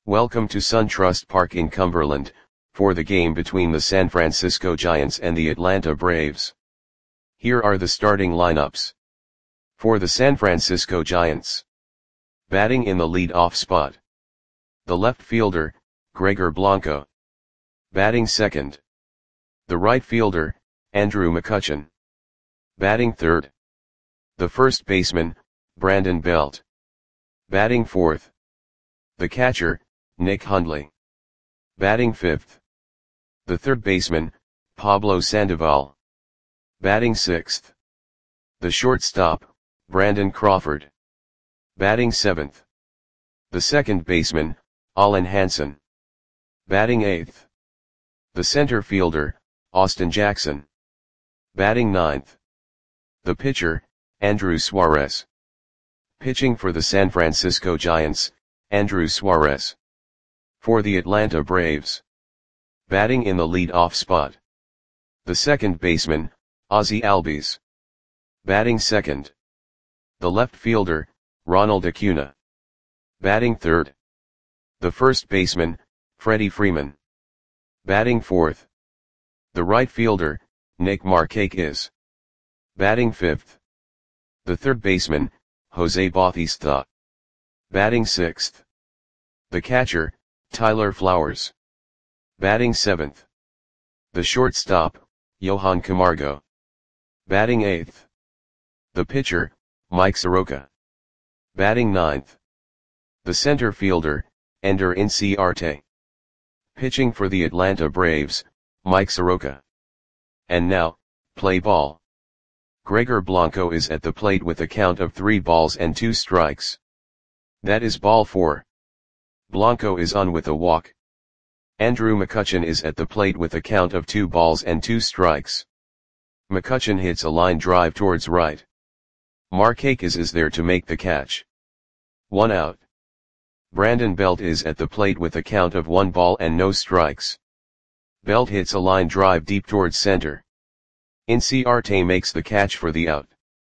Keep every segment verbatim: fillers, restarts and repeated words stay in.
Welcome to SunTrust Park in Cumberland, for the game between the San Francisco Giants and the Atlanta Braves. Here are the starting lineups. For the San Francisco Giants. Batting in the lead-off spot. The left fielder, Gregor Blanco. Batting second. The right fielder, Andrew McCutchen. Batting third. The first baseman, Brandon Belt. Batting fourth. The catcher, Nick Hundley. Batting fifth. The third baseman, Pablo Sandoval. Batting sixth. The shortstop, Brandon Crawford. Batting seventh. The second baseman, Alan Hansen. Batting eighth. The center fielder, Austin Jackson. Batting ninth. The pitcher, Andrew Suarez. Pitching for the San Francisco Giants, Andrew Suarez. For the Atlanta Braves. Batting in the lead-off spot. The second baseman, Ozzie Albies. Batting second. The left fielder, Ronald Acuna. Batting third. The first baseman, Freddie Freeman. Batting fourth. The right fielder, Nick Markakis. Batting fifth. The third baseman, Jose Bautista. Batting sixth. The catcher, Tyler Flowers. Batting seventh. The shortstop, Johan Camargo. Batting eighth. The pitcher, Mike Soroka. Batting ninth. The center fielder, Ender Inciarte. Pitching for the Atlanta Braves, Mike Soroka. And now, play ball. Gregor Blanco is at the plate with a count of three balls and two strikes. That is ball four. Blanco is on with a walk. Andrew McCutchen is at the plate with a count of two balls and two strikes. McCutchen hits a line drive towards right. Markakis is there to make the catch. One out. Brandon Belt is at the plate with a count of one ball and no strikes. Belt hits a line drive deep towards center. Inciarte makes the catch for the out.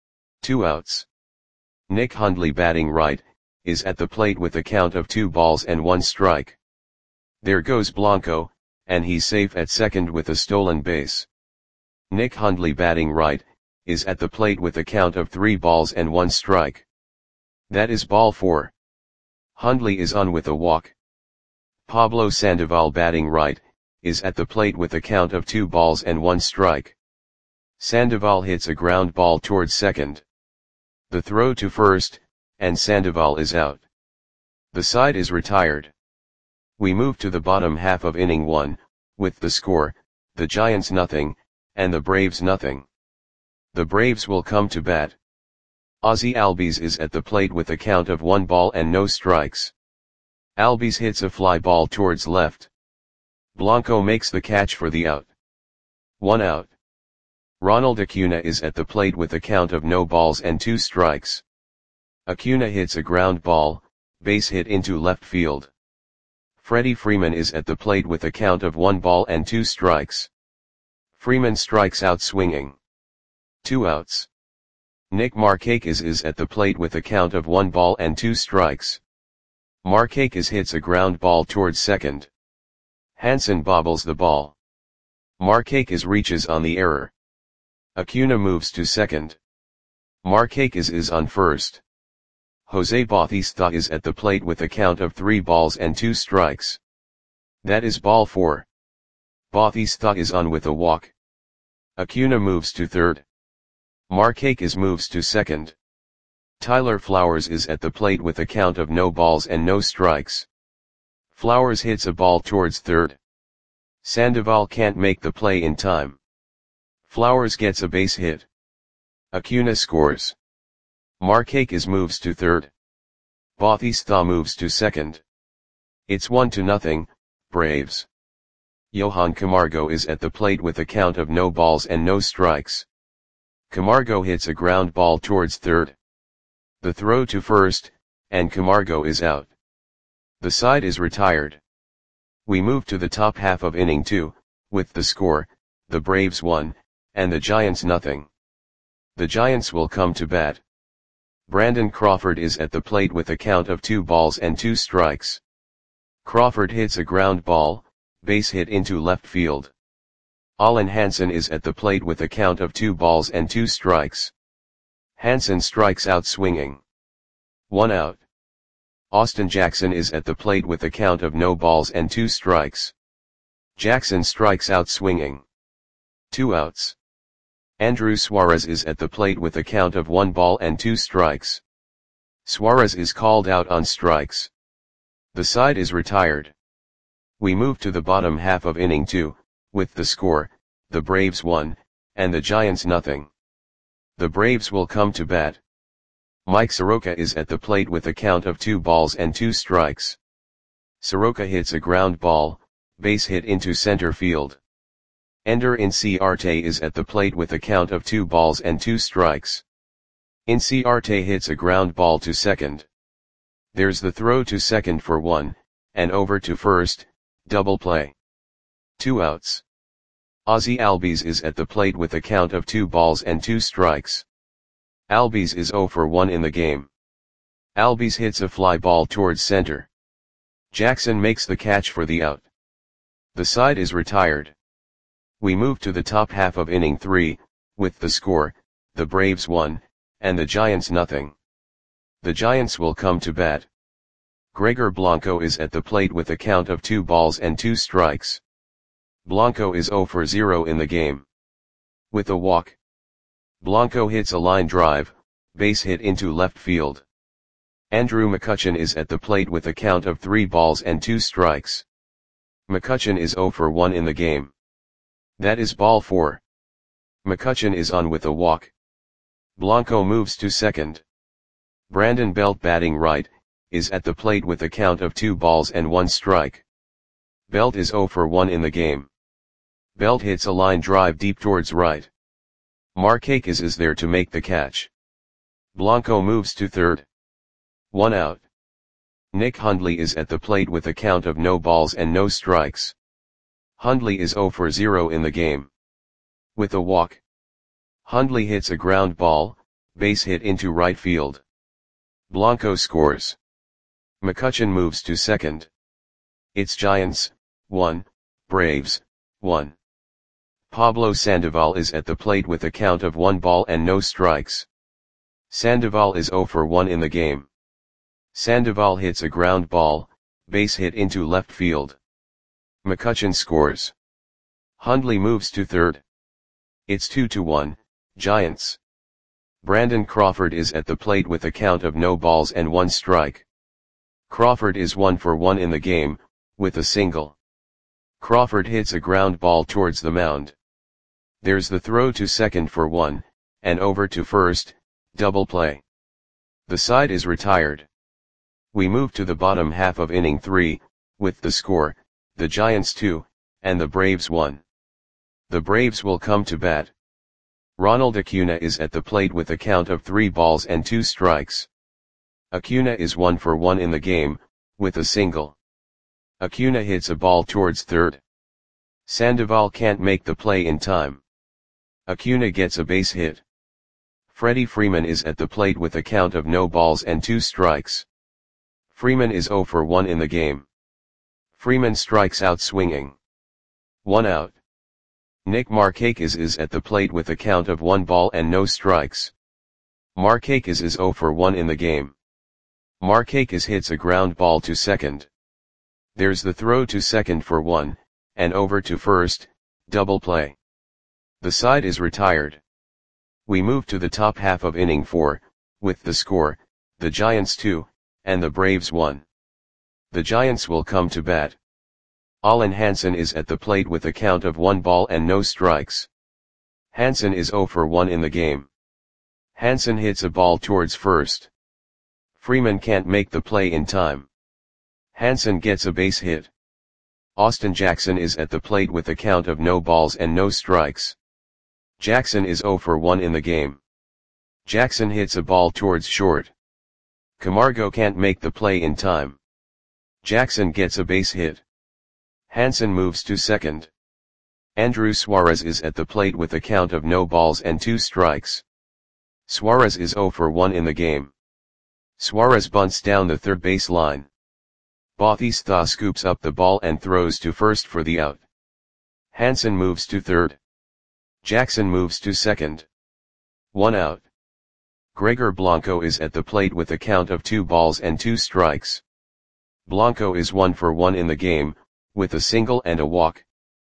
Two outs. Nick Hundley, batting right, is at the plate with a count of two balls and one strike. There goes Blanco, and he's safe at second with a stolen base. Nick Hundley, batting right, is at the plate with a count of three balls and one strike. That is ball four. Hundley is on with a walk. Pablo Sandoval, batting right, is at the plate with a count of two balls and one strike. Sandoval hits a ground ball towards second. The throw to first, and Sandoval is out. The side is retired. We move to the bottom half of inning one, with the score, the Giants nothing, and the Braves nothing. The Braves will come to bat. Ozzie Albies is at the plate with a count of one ball and no strikes. Albies hits a fly ball towards left. Blanco makes the catch for the out. One out. Ronald Acuna is at the plate with a count of no balls and two strikes. Acuna hits a ground ball, base hit into left field. Freddie Freeman is at the plate with a count of one ball and two strikes. Freeman strikes out swinging. Two outs. Nick Markakis is at the plate with a count of one ball and two strikes. Markakis hits a ground ball towards second. Hansen bobbles the ball. Markakis reaches on the error. Acuna moves to second. Markakis is on first. Jose Bautista is at the plate with a count of three balls and two strikes. That is ball four. Bautista is on with a walk. Acuna moves to third. Markakis moves to second. Tyler Flowers is at the plate with a count of no balls and no strikes. Flowers hits a ball towards third. Sandoval can't make the play in time. Flowers gets a base hit. Acuna scores. Markakis moves to third. Bautista moves to second. It's one to nothing, Braves. Johan Camargo is at the plate with a count of no balls and no strikes. Camargo hits a ground ball towards third. The throw to first, and Camargo is out. The side is retired. We move to the top half of inning two, with the score, the Braves one, and the Giants nothing. The Giants will come to bat. Brandon Crawford is at the plate with a count of two balls and two strikes. Crawford hits a ground ball, base hit into left field. Allen Hansen is at the plate with a count of two balls and two strikes. Hansen strikes out swinging. One out. Austin Jackson is at the plate with a count of no balls and two strikes. Jackson strikes out swinging. Two outs. Andrew Suarez is at the plate with a count of one ball and two strikes. Suarez is called out on strikes. The side is retired. We move to the bottom half of inning two, with the score, the Braves one, and the Giants nothing. The Braves will come to bat. Mike Soroka is at the plate with a count of two balls and two strikes. Soroka hits a ground ball, base hit into center field. Ender Inciarte is at the plate with a count of two balls and two strikes. Inciarte hits a ground ball to second. There's the throw to second for one, and over to first, double play. Two outs. Ozzie Albies is at the plate with a count of two balls and two strikes. Albies is oh for one in the game. Albies hits a fly ball towards center. Jackson makes the catch for the out. The side is retired. We move to the top half of inning three, with the score, the Braves one, and the Giants nothing. The Giants will come to bat. Gregor Blanco is at the plate with a count of two balls and two strikes. Blanco is oh for zero in the game. With a walk. Blanco hits a line drive, base hit into left field. Andrew McCutchen is at the plate with a count of three balls and two strikes. McCutchen is oh for one in the game. That is ball four. McCutchen is on with a walk. Blanco moves to second. Brandon Belt, batting right, is at the plate with a count of two balls and one strike. Belt is oh for one in the game. Belt hits a line drive deep towards right. Markakis is there to make the catch. Blanco moves to third. One out. Nick Hundley is at the plate with a count of no balls and no strikes. Hundley is oh for zero in the game. With a walk. Hundley hits a ground ball, base hit into right field. Blanco scores. McCutchen moves to second. It's Giants, one, Braves, one. Pablo Sandoval is at the plate with a count of one ball and no strikes. Sandoval is oh for one in the game. Sandoval hits a ground ball, base hit into left field. McCutchen scores. Hundley moves to third. It's two to one, Giants. Brandon Crawford is at the plate with a count of no balls and one strike. Crawford is one for one in the game, with a single. Crawford hits a ground ball towards the mound. There's the throw to second for one, and over to first, double play. The side is retired. We move to the bottom half of inning three, with the score, the Giants two, and the Braves one. The Braves will come to bat. Ronald Acuna is at the plate with a count of three balls and two strikes. Acuna is one for one in the game, with a single. Acuna hits a ball towards third. Sandoval can't make the play in time. Acuna gets a base hit. Freddie Freeman is at the plate with a count of no balls and two strikes. Freeman is oh for one in the game. Freeman strikes out swinging. One out. Nick Markakis is at the plate with a count of one ball and no strikes. Markakis is oh for one in the game. Markakis hits a ground ball to second. There's the throw to second for one, and over to first, double play. The side is retired. We move to the top half of inning four, with the score, the Giants two, and the Braves one. The Giants will come to bat. Allen Hansen is at the plate with a count of one ball and no strikes. Hansen is oh for one in the game. Hansen hits a ball towards first. Freeman can't make the play in time. Hansen gets a base hit. Austin Jackson is at the plate with a count of no balls and no strikes. Jackson is oh for one in the game. Jackson hits a ball towards short. Camargo can't make the play in time. Jackson gets a base hit. Hansen moves to second. Andrew Suarez is at the plate with a count of no balls and two strikes. Suarez is oh for one in the game. Suarez bunts down the third base line. Bautista scoops up the ball and throws to first for the out. Hansen moves to third. Jackson moves to second. One out. Gregor Blanco is at the plate with a count of two balls and two strikes. Blanco is one for one in the game, with a single and a walk.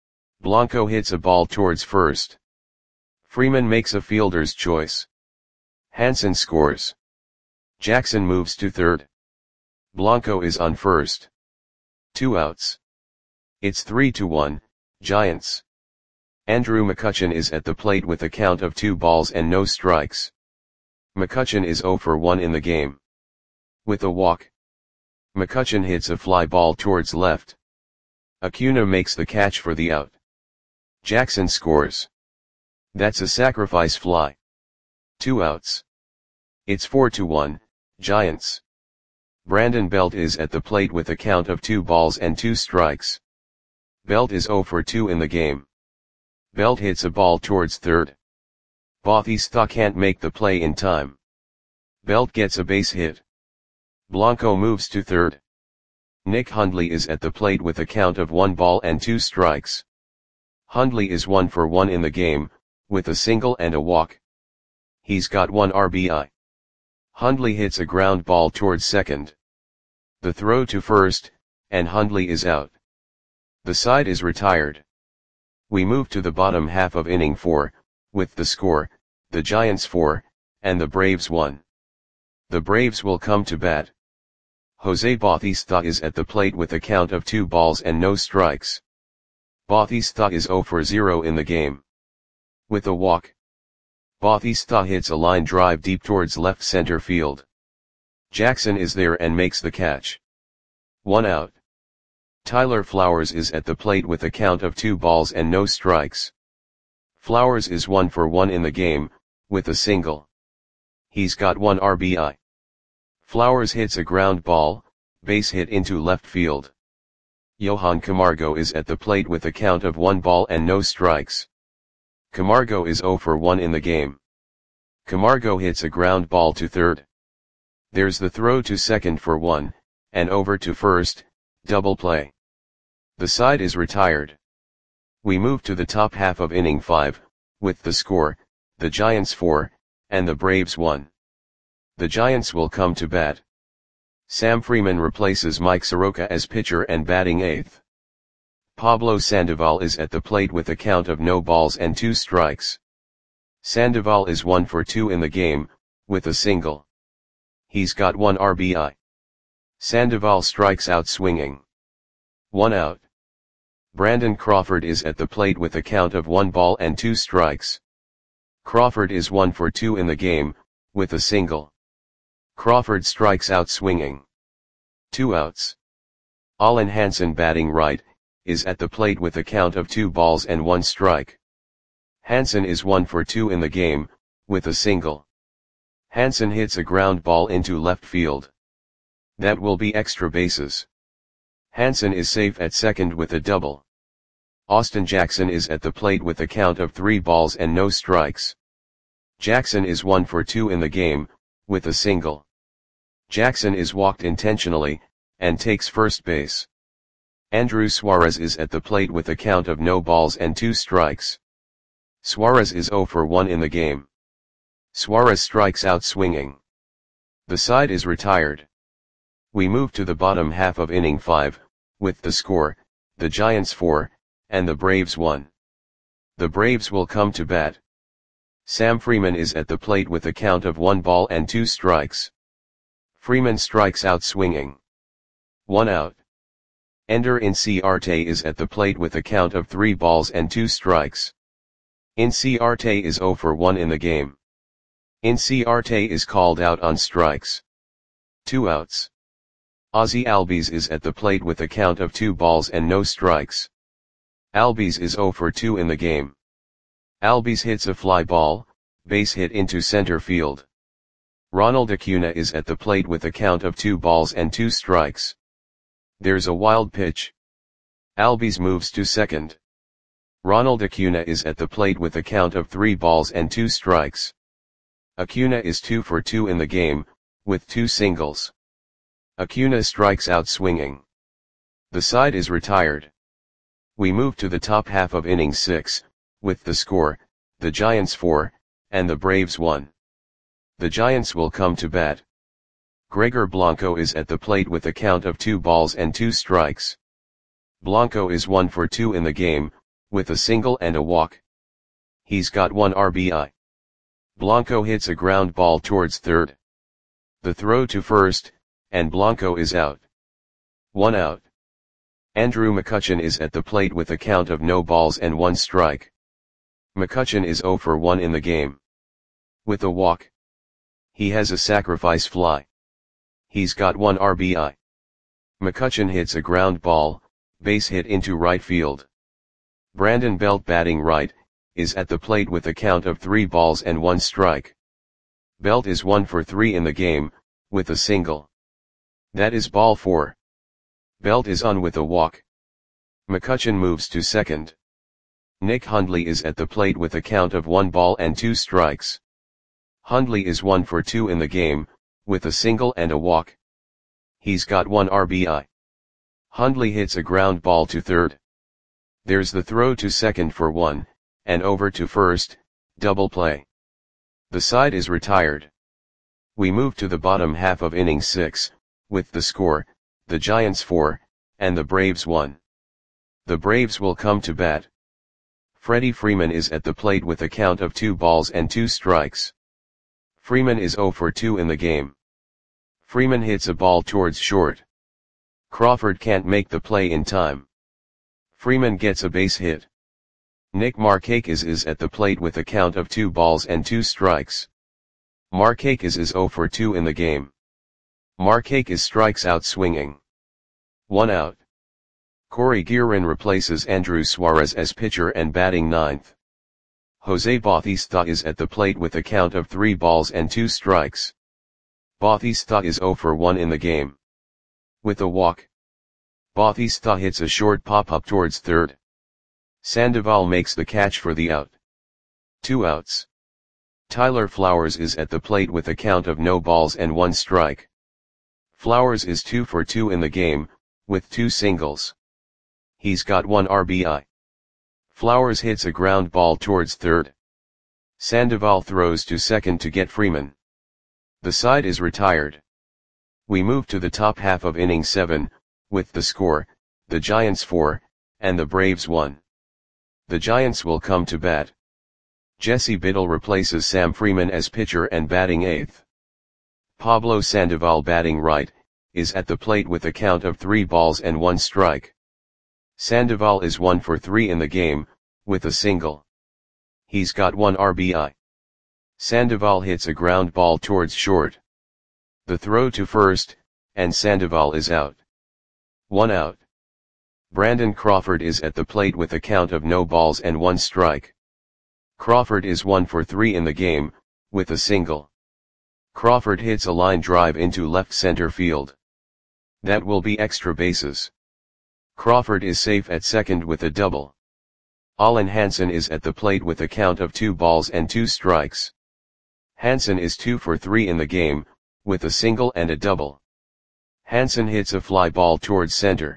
Blanco hits a ball towards first. Freeman makes a fielder's choice. Hansen scores. Jackson moves to third. Blanco is on first. Two outs. It's three to one, Giants. Andrew McCutchen is at the plate with a count of two balls and no strikes. McCutchen is zero for one in the game. With a walk. McCutchen hits a fly ball towards left. Acuna makes the catch for the out. Jackson scores. That's a sacrifice fly. Two outs. It's four to one, Giants. Brandon Belt is at the plate with a count of two balls and two strikes. Belt is zero for two in the game. Belt hits a ball towards third. Bautista can't make the play in time. Belt gets a base hit. Blanco moves to third. Nick Hundley is at the plate with a count of one ball and two strikes. Hundley is one for one in the game, with a single and a walk. He's got one R B I. Hundley hits a ground ball towards second. The throw to first, and Hundley is out. The side is retired. We move to the bottom half of inning four, with the score, the Giants four, and the Braves one. The Braves will come to bat. Jose Bautista is at the plate with a count of two balls and no strikes. Bautista is zero for zero in the game. With a walk. Bautista hits a line drive deep towards left center field. Jackson is there and makes the catch. One out. Tyler Flowers is at the plate with a count of two balls and no strikes. Flowers is one for one in the game, with a single. He's got one R B I. Flowers hits a ground ball, base hit into left field. Johan Camargo is at the plate with a count of one ball and no strikes. Camargo is zero for one in the game. Camargo hits a ground ball to third. There's the throw to second for one, and over to first, double play. The side is retired. We move to the top half of inning five, with the score, the Giants four, and the Braves one. The Giants will come to bat. Sam Freeman replaces Mike Soroka as pitcher and batting eighth. Pablo Sandoval is at the plate with a count of no balls and two strikes. Sandoval is one for two in the game, with a single. He's got one R B I. Sandoval strikes out swinging. One out. Brandon Crawford is at the plate with a count of one ball and two strikes. Crawford is one for two in the game, with a single. Crawford strikes out swinging. Two outs. Alan Hansen, batting right, is at the plate with a count of two balls and one strike. Hansen is one for two in the game, with a single. Hansen hits a ground ball into left field. That will be extra bases. Hansen is safe at second with a double. Austin Jackson is at the plate with a count of three balls and no strikes. Jackson is one for two in the game, with a single. Jackson is walked intentionally, and takes first base. Andrew Suarez is at the plate with a count of no balls and two strikes. Suarez is zero for one in the game. Suarez strikes out swinging. The side is retired. We move to the bottom half of inning five, with the score, the Giants four, and the Braves one. The Braves will come to bat. Sam Freeman is at the plate with a count of one ball and two strikes. Freeman strikes out swinging. One out. Ender Inciarte is at the plate with a count of three balls and two strikes. Inciarte is zero for one in the game. Inciarte is called out on strikes. Two outs. Ozzie Albies is at the plate with a count of two balls and no strikes. Albies is zero for two in the game. Albies hits a fly ball, base hit into center field. Ronald Acuna is at the plate with a count of two balls and two strikes. There's a wild pitch. Albies moves to second. Ronald Acuna is at the plate with a count of three balls and two strikes. Acuna is two for two in the game, with two singles. Acuna strikes out swinging. The side is retired. We move to the top half of innings six, with the score, the Giants four, and the Braves one. The Giants will come to bat. Gregor Blanco is at the plate with a count of two balls and two strikes. Blanco is one for two in the game, with a single and a walk. He's got one R B I. Blanco hits a ground ball towards third. The throw to first, and Blanco is out. One out. Andrew McCutchen is at the plate with a count of no balls and one strike. McCutchen is zero for one in the game. With a walk. He has a sacrifice fly. He's got one R B I. McCutchen hits a ground ball, base hit into right field. Brandon Belt, batting right, is at the plate with a count of three balls and one strike. Belt is one for three in the game, with a single. That is ball four. Belt is on with a walk. McCutchen moves to second. Nick Hundley is at the plate with a count of one ball and two strikes. Hundley is one for two in the game, with a single and a walk. He's got one R B I. Hundley hits a ground ball to third. There's the throw to second for one, and over to first, double play. The side is retired. We move to the bottom half of inning six, with the score, the Giants four, and the Braves one. The Braves will come to bat. Freddie Freeman is at the plate with a count of two balls and two strikes. Freeman is zero for two in the game. Freeman hits a ball towards short. Crawford can't make the play in time. Freeman gets a base hit. Nick Markakis is at the plate with a count of two balls and two strikes. Markakis is zero for two in the game. Markakis strikes out swinging. One out. Corey Guerin replaces Andrew Suarez as pitcher and batting ninth. Jose Bautista is at the plate with a count of three balls and two strikes. Bautista is zero for one in the game. With a walk. Bautista hits a short pop-up towards third. Sandoval makes the catch for the out. Two outs. Tyler Flowers is at the plate with a count of no balls and one strike. Flowers is two for two in the game, with two singles. He's got one R B I. Flowers hits a ground ball towards third. Sandoval throws to second to get Freeman. The side is retired. We move to the top half of inning seven, with the score, the Giants four, and the Braves one. The Giants will come to bat. Jesse Biddle replaces Sam Freeman as pitcher and batting eighth. Pablo Sandoval, batting right, is at the plate with a count of three balls and one strike. Sandoval is one for three in the game, with a single. He's got one R B I. Sandoval hits a ground ball towards short. The throw to first, and Sandoval is out. One out. Brandon Crawford is at the plate with a count of no balls and one strike. Crawford is one for three in the game, with a single. Crawford hits a line drive into left center field. That will be extra bases. Crawford is safe at second with a double. Alan Hansen is at the plate with a count of two balls and two strikes. Hansen is two for three in the game, with a single and a double. Hansen hits a fly ball towards center.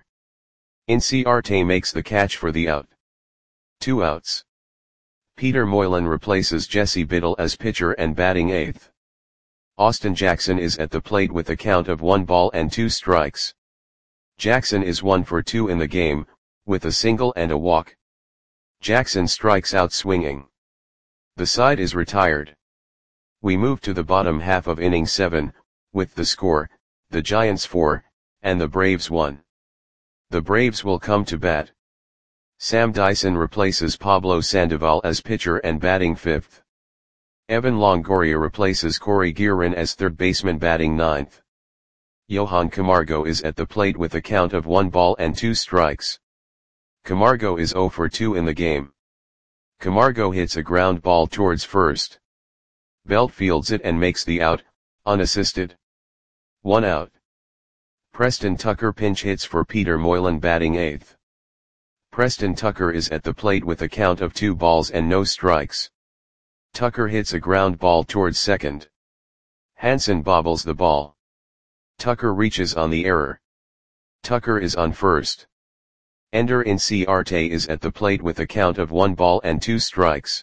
Inciarte makes the catch for the out. Two outs. Peter Moylan replaces Jesse Biddle as pitcher and batting eighth. Austin Jackson is at the plate with a count of one ball and two strikes. Jackson is one for two in the game, with a single and a walk. Jackson strikes out swinging. The side is retired. We move to the bottom half of inning seven, with the score, the Giants four, and the Braves one. The Braves will come to bat. Sam Dyson replaces Pablo Sandoval as pitcher and batting fifth. Evan Longoria replaces Corey Guerin as third baseman, batting ninth. Johan Camargo is at the plate with a count of one ball and two strikes. Camargo is zero for two in the game. Camargo hits a ground ball towards first. Belt fields it and makes the out, unassisted. One out. Preston Tucker pinch hits for Peter Moylan, batting eighth. Preston Tucker is at the plate with a count of two balls and no strikes. Tucker hits a ground ball towards second. Hansen bobbles the ball. Tucker reaches on the error. Tucker is on first. Ender Inciarte is at the plate with a count of one ball and two strikes.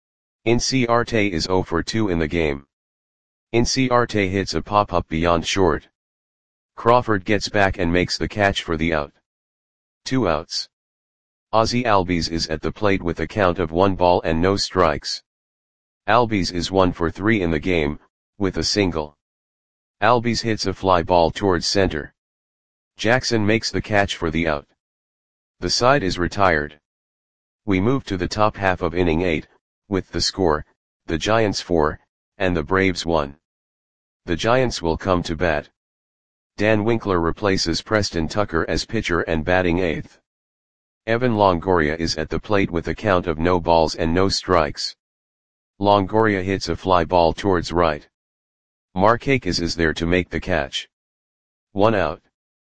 Inciarte is zero for two in the game. Inciarte hits a pop-up beyond short. Crawford gets back and makes the catch for the out. Two outs. Ozzie Albies is at the plate with a count of one ball and no strikes. Albies is one for three in the game, with a single. Albies hits a fly ball towards center. Jackson makes the catch for the out. The side is retired. We move to the top half of inning eight, with the score, the Giants four, and the Braves one. The Giants will come to bat. Dan Winkler replaces Preston Tucker as pitcher and batting eighth. Evan Longoria is at the plate with a count of no balls and no strikes. Longoria hits a fly ball towards right. Markakis is there to make the catch. One out.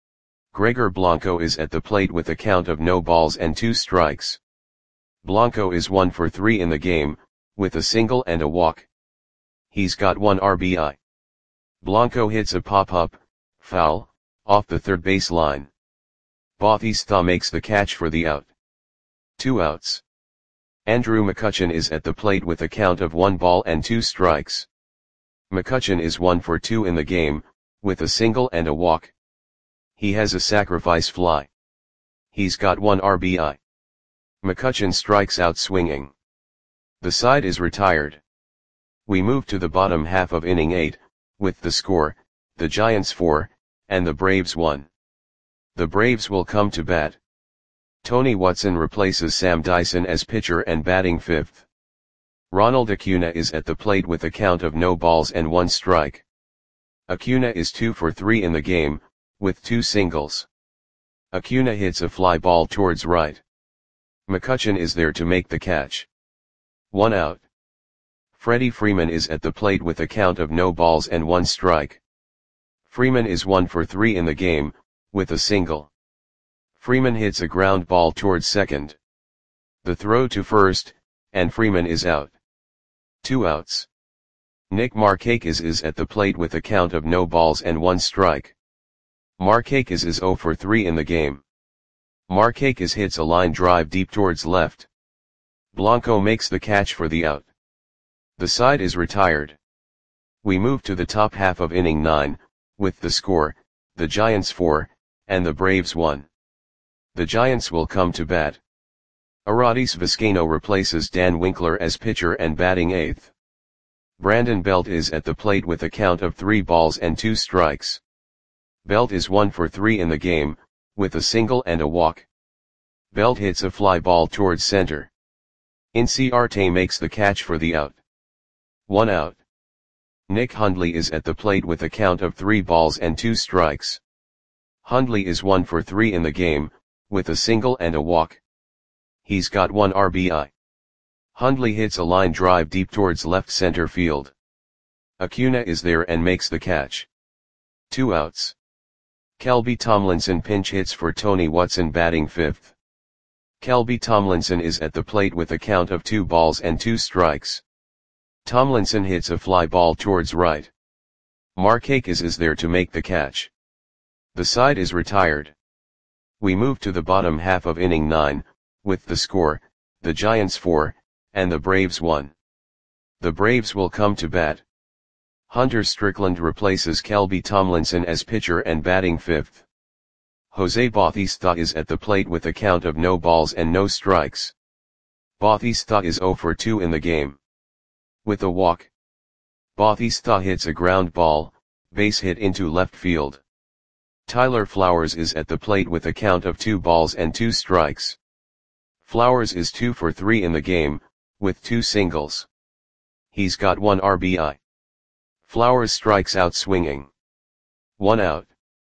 Gregor Blanco is at the plate with a count of no balls and two strikes. Blanco is one for three in the game, with a single and a walk. He's got one R B I. Blanco hits a pop-up, foul, off the third base line. Bautista makes the catch for the out. Two outs. Andrew McCutchen is at the plate with a count of one ball and two strikes. McCutchen is one for two in the game, with a single and a walk. He has a sacrifice fly. He's got one R B I. McCutchen strikes out swinging. The side is retired. We move to the bottom half of inning eight, with the score, the Giants four, and the Braves one. The Braves will come to bat. Tony Watson replaces Sam Dyson as pitcher and batting fifth. Ronald Acuna is at the plate with a count of no balls and one strike. Acuna is two for three in the game, with two singles. Acuna hits a fly ball towards right. McCutchen is there to make the catch. One out. Freddie Freeman is at the plate with a count of no balls and one strike. Freeman is one for three in the game, with a single. Freeman hits a ground ball towards second. The throw to first, and Freeman is out. Two outs. Nick Markakis is at the plate with a count of no balls and one strike. Markakis is zero for three in the game. Markakis hits a line drive deep towards left. Blanco makes the catch for the out. The side is retired. We move to the top half of inning nine, with the score, the Giants four, and the Braves one. The Giants will come to bat. Aradis Vizcaino replaces Dan Winkler as pitcher and batting eighth. Brandon Belt is at the plate with a count of three balls and two strikes. Belt is one for three in the game, with a single and a walk. Belt hits a fly ball towards center. Inciarte makes the catch for the out. One out. Nick Hundley is at the plate with a count of three balls and two strikes. Hundley is one for three in the game, with a single and a walk. He's got one R B I. Hundley hits a line drive deep towards left center field. Acuna is there and makes the catch. Two outs. Kelby Tomlinson pinch hits for Tony Watson batting fifth. Kelby Tomlinson is at the plate with a count of two balls and two strikes. Tomlinson hits a fly ball towards right. Markakis is there to make the catch. The side is retired. We move to the bottom half of inning nine, with the score, the Giants four, and the Braves one. The Braves will come to bat. Hunter Strickland replaces Kelby Tomlinson as pitcher and batting fifth. Jose Bautista is at the plate with a count of no balls and no strikes. Bautista is zero for two in the game. With a walk. Bautista hits a ground ball, base hit into left field. Tyler Flowers is at the plate with a count of two balls and two strikes. Flowers is two for three in the game, with two singles. He's got one R B I. Flowers strikes out swinging. One out.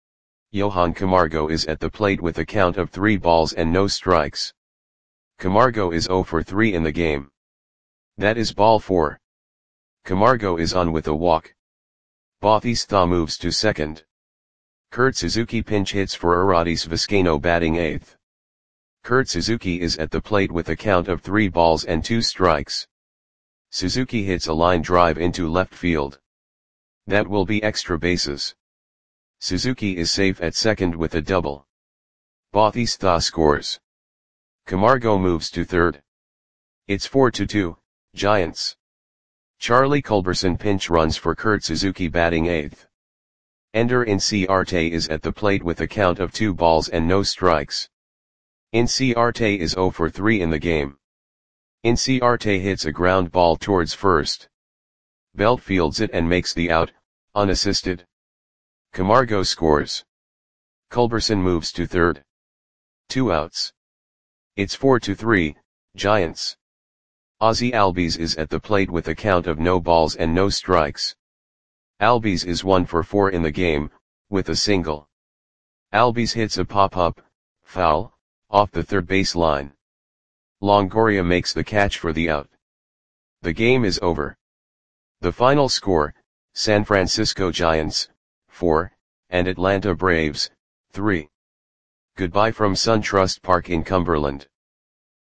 Johan Camargo is at the plate with a count of three balls and no strikes. Camargo is zero for three in the game. That is ball four. Camargo is on with a walk. Bautista moves to second. Kurt Suzuki pinch hits for Aradis Vizcaino batting eighth. Kurt Suzuki is at the plate with a count of three balls and two strikes. Suzuki hits a line drive into left field. That will be extra bases. Suzuki is safe at second with a double. Bautista scores. Camargo moves to third. It's four to two, Giants. Charlie Culberson pinch runs for Kurt Suzuki batting eighth. Ender Inciarte is at the plate with a count of two balls and no strikes. Inciarte is zero for three in the game. Inciarte hits a ground ball towards first. Belt fields it and makes the out, unassisted. Camargo scores. Culberson moves to third. Two outs. It's four to three, Giants. Ozzie Albies is at the plate with a count of no balls and no strikes. Albies is one for four in the game, with a single. Albies hits a pop-up, foul, off the third base line. Longoria makes the catch for the out. The game is over. The final score, San Francisco Giants, four, and Atlanta Braves, three. Goodbye from SunTrust Park in Cumberland.